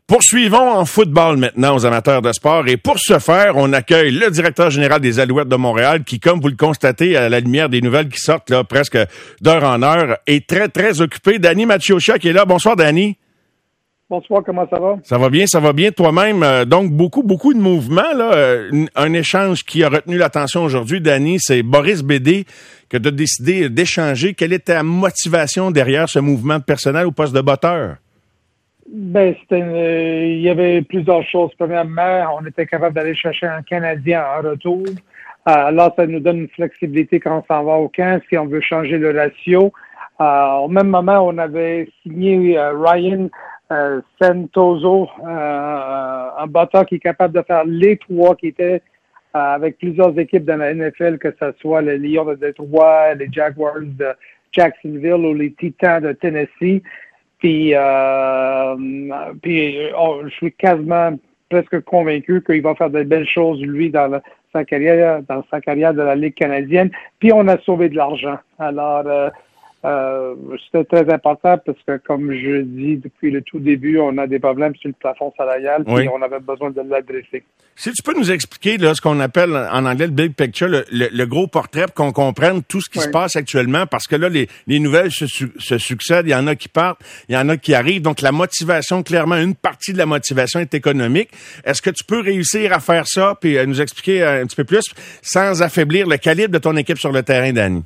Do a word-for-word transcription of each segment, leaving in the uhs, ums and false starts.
Poursuivons en football maintenant aux amateurs de sport et pour ce faire, on accueille le directeur général des Alouettes de Montréal qui, comme vous le constatez à la lumière des nouvelles qui sortent là presque d'heure en heure, est très, très occupé. Danny Maciocia qui est là. Bonsoir, Danny. Bonsoir, comment ça va? Ça va bien, ça va bien toi-même. Donc, beaucoup, beaucoup de mouvements, là. Un échange qui a retenu l'attention aujourd'hui, Danny, c'est Boris Bédé que tu as décidé d'échanger. Quelle est ta motivation derrière ce mouvement de personnel au poste de botteur? Ben, c'était, euh, il y avait plusieurs choses. Premièrement, on était capable d'aller chercher un Canadien en retour. Euh, alors, ça nous donne une flexibilité quand on s'en va au camp, si on veut changer le ratio. Euh, au même moment, on avait signé euh, Ryan euh, Santoso, euh, un batteur qui est capable de faire les trois, qui était euh, avec plusieurs équipes dans la N F L, que ce soit les Lions de Détroit, les Jaguars de Jacksonville ou les Titans de Tennessee. Puis, euh, puis oh, je suis quasiment presque convaincu qu'il va faire de belles choses, lui, dans la, sa carrière, dans sa carrière de la Ligue canadienne. Puis, on a sauvé de l'argent. Alors, euh, euh, c'était très important parce que, comme je dis depuis le tout début, on a des problèmes sur le plafond salarial, puis oui. on avait besoin de l'adresser. Si tu peux nous expliquer là, ce qu'on appelle en anglais le big picture, le, le, le gros portrait, pour qu'on comprenne tout ce qui oui. se passe actuellement, parce que là, les, les nouvelles se, se succèdent, il y en a qui partent, il y en a qui arrivent. Donc, la motivation, clairement, une partie de la motivation est économique. Est-ce que tu peux réussir à faire ça, puis à nous expliquer un petit peu plus, sans affaiblir le calibre de ton équipe sur le terrain, Danny?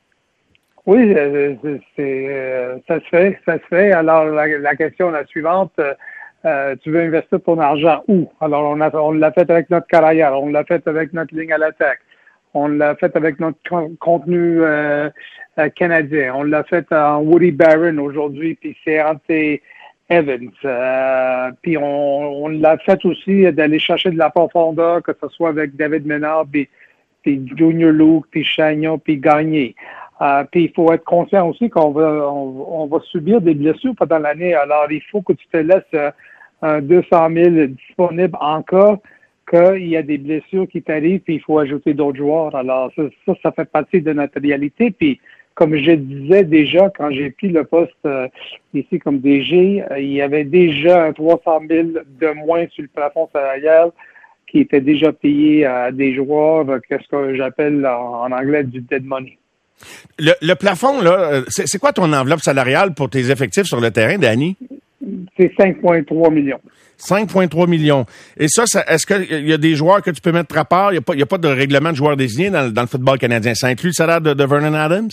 Oui, c'est, c'est, euh, ça se fait, ça se fait. Alors, la, la question est la suivante. Euh, tu veux investir ton argent où? Alors, on, a, on l'a fait avec notre carrière, on l'a fait avec notre ligne à l'attaque, on l'a fait avec notre con- contenu euh, euh, canadien, on l'a fait en Woody Barron aujourd'hui, puis c'est Ante Evans. Euh, puis on, on l'a fait aussi d'aller chercher de la profondeur, que ce soit avec David Ménard, puis, puis Junior Luke, puis Chagnon, puis Gagné. Euh, puis il faut être conscient aussi qu'on va on, on va subir des blessures pendant l'année. Alors, il faut que tu te laisses euh, un deux cent mille disponible en cas qu'il y a des blessures qui t'arrivent, puis il faut ajouter d'autres joueurs. Alors, ça, ça, ça fait partie de notre réalité. Puis, comme je disais déjà, quand j'ai pris le poste euh, ici comme D G, euh, il y avait déjà un trois cent mille de moins sur le plafond salarial qui était déjà payé à des joueurs, euh, qu'est-ce que j'appelle en, en anglais du dead money. Le, le plafond, là, c'est, c'est quoi ton enveloppe salariale pour tes effectifs sur le terrain, Danny? C'est cinq virgule trois millions. cinq virgule trois millions. Et ça, ça est-ce qu'il y a des joueurs que tu peux mettre à part? Il n'y a pas, il y a pas de règlement de joueurs désignés dans, dans le football canadien. Ça inclut le salaire de, de Vernon Adams?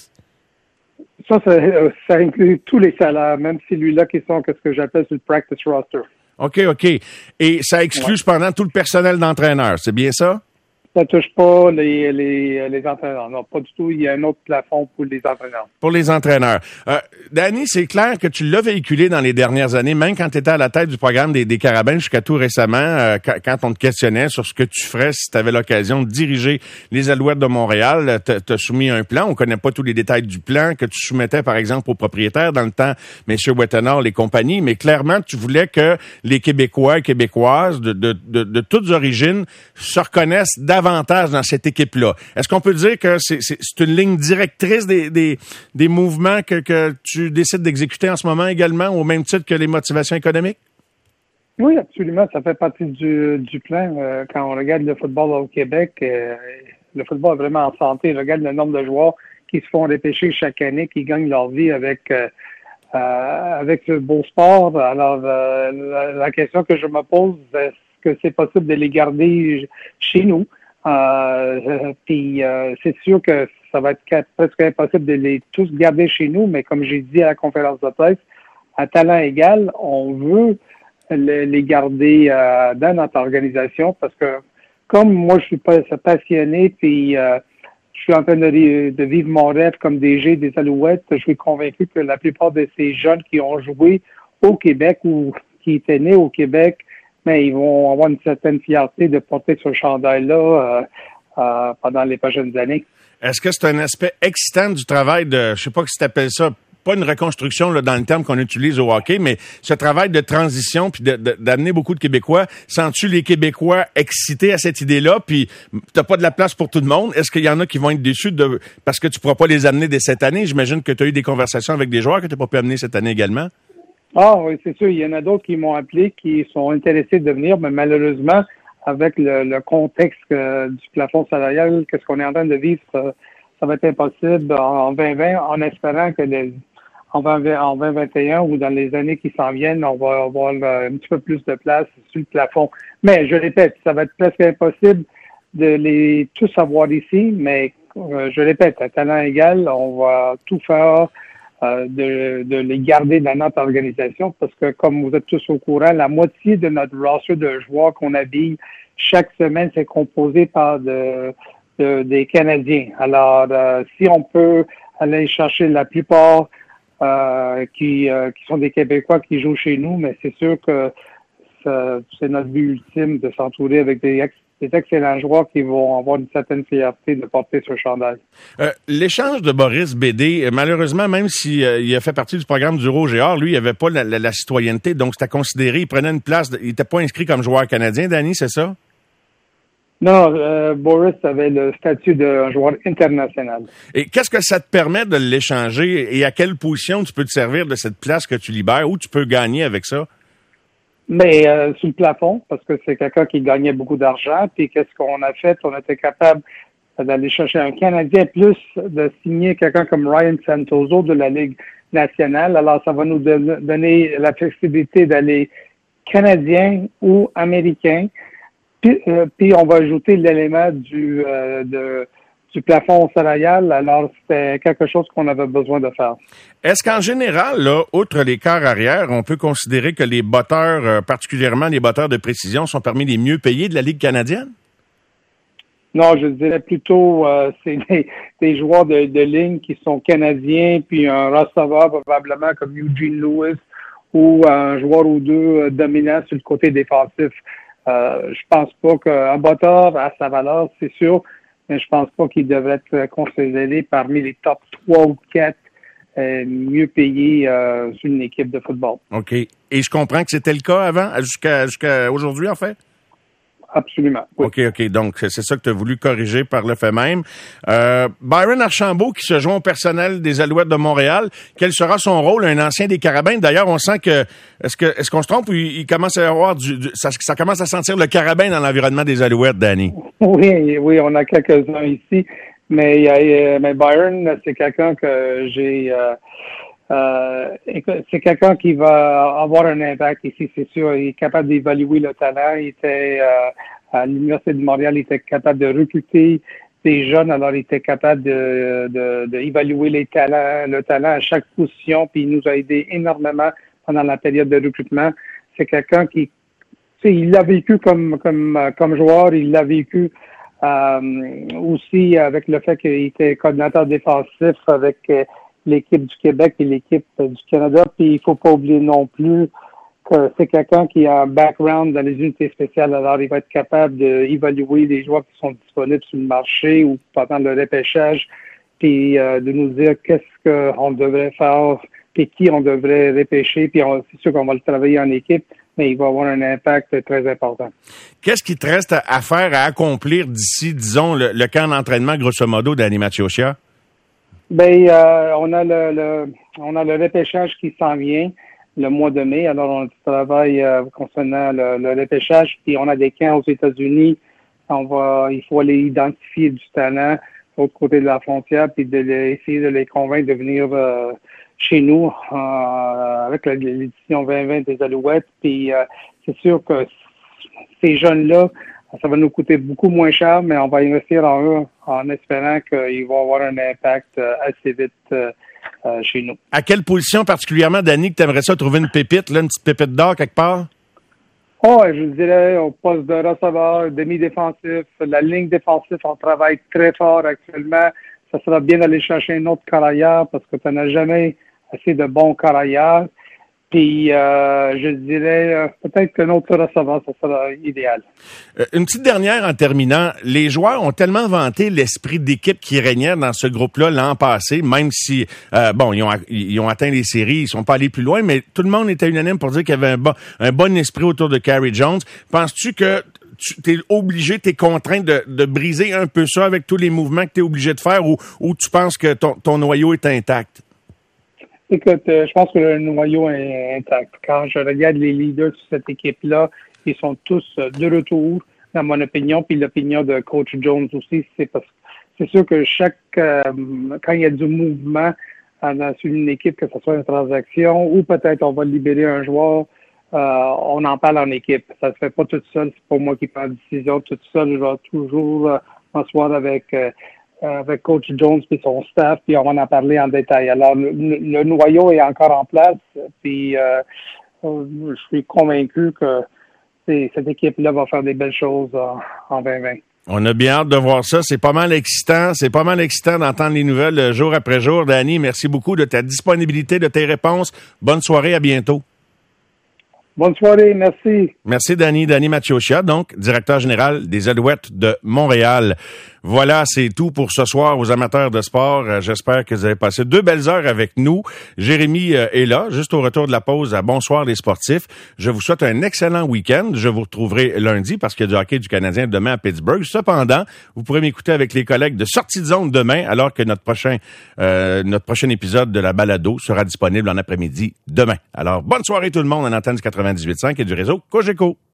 Ça, ça, ça inclut tous les salaires, même celui-là qui sont ce que j'appelle sur le practice roster. OK, OK. Et ça exclut ouais. cependant tout le personnel d'entraîneur. C'est bien ça? Ça touche pas les, les, les entraîneurs. Non, pas du tout. Il y a un autre plafond pour les entraîneurs. Pour les entraîneurs. Euh, Danny, c'est clair que tu l'as véhiculé dans les dernières années, même quand tu étais à la tête du programme des, des Carabins jusqu'à tout récemment, euh, quand, quand on te questionnait sur ce que tu ferais si tu avais l'occasion de diriger les Alouettes de Montréal. Tu as soumis un plan. On connaît pas tous les détails du plan que tu soumettais, par exemple, aux propriétaires dans le temps, M. Wetenard, les compagnies, mais clairement, tu voulais que les Québécois et Québécoises de, de, de, de toutes origines se reconnaissent davantage avantage dans cette équipe-là. Est-ce qu'on peut dire que c'est, c'est, c'est une ligne directrice des, des, des mouvements que, que tu décides d'exécuter en ce moment également, au même titre que les motivations économiques? Oui, absolument. Ça fait partie du, du plan. Euh, quand on regarde le football au Québec, euh, le football est vraiment en santé. On regarde le nombre de joueurs qui se font repêcher chaque année, qui gagnent leur vie avec euh, euh, avec ce beau sport. Alors, euh, la, la question que je me pose, est-ce que c'est possible de les garder chez nous? Euh, puis euh, c'est sûr que ça va être presque impossible de les tous garder chez nous, mais comme j'ai dit à la conférence de presse, à talent égal, on veut le, les garder euh, dans notre organisation parce que comme moi je suis pas passionné, puis euh, je suis en train de, de vivre mon rêve comme D G des Alouettes, je suis convaincu que la plupart de ces jeunes qui ont joué au Québec ou qui étaient nés au Québec, mais ils vont avoir une certaine fierté de porter ce chandail-là euh, euh, pendant les prochaines années. Est-ce que c'est un aspect excitant du travail de, je sais pas si tu appelles ça, pas une reconstruction là, dans le terme qu'on utilise au hockey, mais ce travail de transition puis de, de, d'amener beaucoup de Québécois, sens-tu les Québécois excités à cette idée-là, puis t'as pas de la place pour tout le monde? Est-ce qu'il y en a qui vont être déçus de parce que tu pourras pas les amener dès cette année? J'imagine que tu as eu des conversations avec des joueurs que tu n'as pas pu amener cette année également. Ah oui, c'est sûr. Il y en a d'autres qui m'ont appelé, qui sont intéressés de venir, mais malheureusement, avec le, le contexte euh, du plafond salarial, qu'est-ce qu'on est en train de vivre, ça, ça va être impossible en vingt vingt, en espérant que les, en vingt vingt et un ou dans les années qui s'en viennent, on va avoir un petit peu plus de place sur le plafond. Mais je répète, ça va être presque impossible de les tous avoir ici, mais euh, je répète, à talent égal, on va tout faire euh, de, de les garder dans notre organisation parce que, comme vous êtes tous au courant, la moitié de notre roster de joueurs qu'on habille chaque semaine, c'est composé par de, de, des Canadiens. Alors, euh, si on peut aller chercher la plupart euh, qui, euh, qui sont des Québécois qui jouent chez nous, mais c'est sûr que ça, c'est notre but ultime de s'entourer avec des ex des excellents joueurs qui vont avoir une certaine fierté de porter ce chandail. Euh, l'échange de Boris Bédé, malheureusement, même s'il euh, il a fait partie du programme du Rouge et Or, lui, il n'avait pas la, la, la citoyenneté, donc c'était considéré, il prenait une place, il n'était pas inscrit comme joueur canadien, Danny, c'est ça? Non, euh, Boris avait le statut d'un joueur international. Et qu'est-ce que ça te permet de l'échanger et à quelle position tu peux te servir de cette place que tu libères, où tu peux gagner avec ça? Mais euh, sous le plafond, parce que c'est quelqu'un qui gagnait beaucoup d'argent. Puis qu'est-ce qu'on a fait? On était capable d'aller chercher un Canadien, plus de signer quelqu'un comme Ryan Santoso de la Ligue nationale. Alors, ça va nous don- donner la flexibilité d'aller Canadien ou Américain. Puis, euh, puis on va ajouter l'élément du euh, de du plafond salarial, alors c'était quelque chose qu'on avait besoin de faire. Est-ce qu'en général, là, outre les quarts arrière, on peut considérer que les batteurs, euh, particulièrement les batteurs de précision, sont parmi les mieux payés de la Ligue canadienne? Non, je dirais plutôt euh, c'est des, des joueurs de, de ligne qui sont canadiens, puis un receveur probablement comme Eugene Lewis ou un joueur ou deux euh, dominants sur le côté défensif. Euh, je pense pas qu'un batteur à sa valeur, c'est sûr, mais je pense pas qu'il devrait être considéré parmi les top trois ou quatre euh, mieux payés euh, sur une équipe de football. OK. Et je comprends que c'était le cas avant, jusqu'à jusqu'à aujourd'hui, en fait? Absolument. Oui. OK, OK. Donc, c'est ça que tu as voulu corriger par le fait même. Euh, Byron Archambault, qui se joint au personnel des Alouettes de Montréal, quel sera son rôle, un ancien des Carabins? D'ailleurs, on sent que, est-ce que, est-ce qu'on se trompe ou il, il commence à y avoir du, du ça, ça commence à sentir le Carabin dans l'environnement des Alouettes, Danny? Oui, oui, on a quelques-uns ici. Mais, euh, mais Byron, c'est quelqu'un que j'ai, euh, Euh, c'est quelqu'un qui va avoir un impact ici, c'est sûr. Il est capable d'évaluer le talent. Il était euh, à l'Université de Montréal, il était capable de recruter des jeunes, alors il était capable de, de, d'évaluer les talents, le talent à chaque position, puis il nous a aidé énormément pendant la période de recrutement. C'est quelqu'un qui, tu sais, il l'a vécu comme comme comme joueur, il l'a vécu euh, aussi avec le fait qu'il était coordinateur défensif avec euh, l'équipe du Québec et l'équipe du Canada. Puis il faut pas oublier non plus que c'est quelqu'un qui a un background dans les unités spéciales. Alors, il va être capable d'évaluer les joueurs qui sont disponibles sur le marché ou pendant le repêchage, puis euh, de nous dire qu'est-ce qu'on devrait faire, puis qui on devrait repêcher. Puis on, c'est sûr qu'on va le travailler en équipe, mais il va avoir un impact très important. Qu'est-ce qui te reste à faire, à accomplir d'ici, disons, le, le camp d'entraînement, grosso modo, d'Annie Mathieu-Chia? Ben, euh, on a le, le on a le repêchage qui s'en vient le mois de mai. Alors, on travaille euh, concernant le, le repêchage. Puis, on a des camps aux États-Unis. On va, il faut aller identifier du talent de l'autre côté de la frontière, puis de les, essayer de les convaincre de venir euh, chez nous euh, avec la, l'édition vingt vingt des Alouettes. Puis, euh, c'est sûr que ces jeunes-là, ça va nous coûter beaucoup moins cher, mais on va investir en eux en espérant qu'ils vont avoir un impact assez vite euh, euh, chez nous. À quelle position particulièrement, Danny, que tu aimerais ça trouver une pépite, là, une petite pépite d'or quelque part? Oh, je dirais au poste de receveur, demi-défensif, la ligne défensive, on travaille très fort actuellement. Ça sera bien d'aller chercher un autre carrière parce que tu n'as jamais assez de bons carrières. Puis, euh, je dirais, euh, peut-être qu'un autre receveur, ça sera idéal. Euh, une petite dernière en terminant. Les joueurs ont tellement vanté l'esprit d'équipe qui régnait dans ce groupe-là l'an passé, même si, euh, bon, ils ont, ils ont atteint les séries, ils sont pas allés plus loin, mais tout le monde était unanime pour dire qu'il y avait un bon, un bon esprit autour de Carey Jones. Penses-tu que tu es obligé, tu es contraint de, de briser un peu ça avec tous les mouvements que tu es obligé de faire ou, ou tu penses que ton, ton noyau est intact? Écoute, euh, je pense que le noyau est intact. Quand je regarde les leaders de cette équipe-là, ils sont tous euh, de retour, dans mon opinion, puis l'opinion de coach Jones aussi. C'est parce que c'est sûr que chaque euh, quand il y a du mouvement dans une équipe, que ce soit une transaction ou peut-être on va libérer un joueur, euh, on en parle en équipe. Ça se fait pas tout seul. C'est pas moi qui prends la décision tout seul. Je vais toujours euh, m'asseoir avec euh, avec coach Jones puis son staff, puis on va en parler en détail. Alors, le, le noyau est encore en place, puis euh, je suis convaincu que cette équipe-là va faire des belles choses en, en vingt vingt. On a bien hâte de voir ça. C'est pas mal excitant. C'est pas mal excitant d'entendre les nouvelles jour après jour. Danny, merci beaucoup de ta disponibilité, de tes réponses. Bonne soirée, à bientôt. Bonne soirée, merci. Merci, Danny. Danny Maciocia, donc, directeur général des Alouettes de Montréal. Voilà, c'est tout pour ce soir aux amateurs de sport. Euh, j'espère que vous avez passé deux belles heures avec nous. Jérémy euh, est là, juste au retour de la pause à Bonsoir les sportifs. Je vous souhaite un excellent week-end. Je vous retrouverai lundi parce qu'il y a du hockey du Canadien demain à Pittsburgh. Cependant, vous pourrez m'écouter avec les collègues de Sortie de zone demain, alors que notre prochain euh, notre prochain épisode de la balado sera disponible en après-midi demain. Alors, bonne soirée tout le monde en antenne du quatre-vingt-dix-huit virgule cinq et du réseau Cogeco.